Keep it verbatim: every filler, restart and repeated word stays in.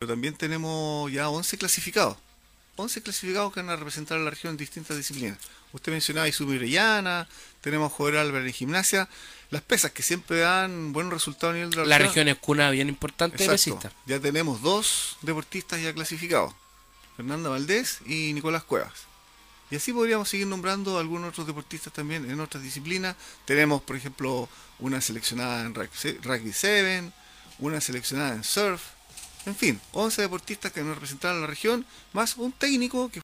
también tenemos ya once clasificados. once clasificados que van a representar a la región en distintas disciplinas. Usted mencionaba Izumi Orellana, tenemos a Joder Álvarez en gimnasia, las pesas que siempre dan buenos resultados a nivel de la La región. región es cuna bien importante de Exacto. pesistas. Ya tenemos dos deportistas ya clasificados, Fernanda Valdés y Nicolás Cuevas. Y así podríamos seguir nombrando a algunos otros deportistas también en otras disciplinas. Tenemos, por ejemplo, una seleccionada en rugby siete, una seleccionada en surf. En fin, once deportistas que nos representan a la región, más un técnico que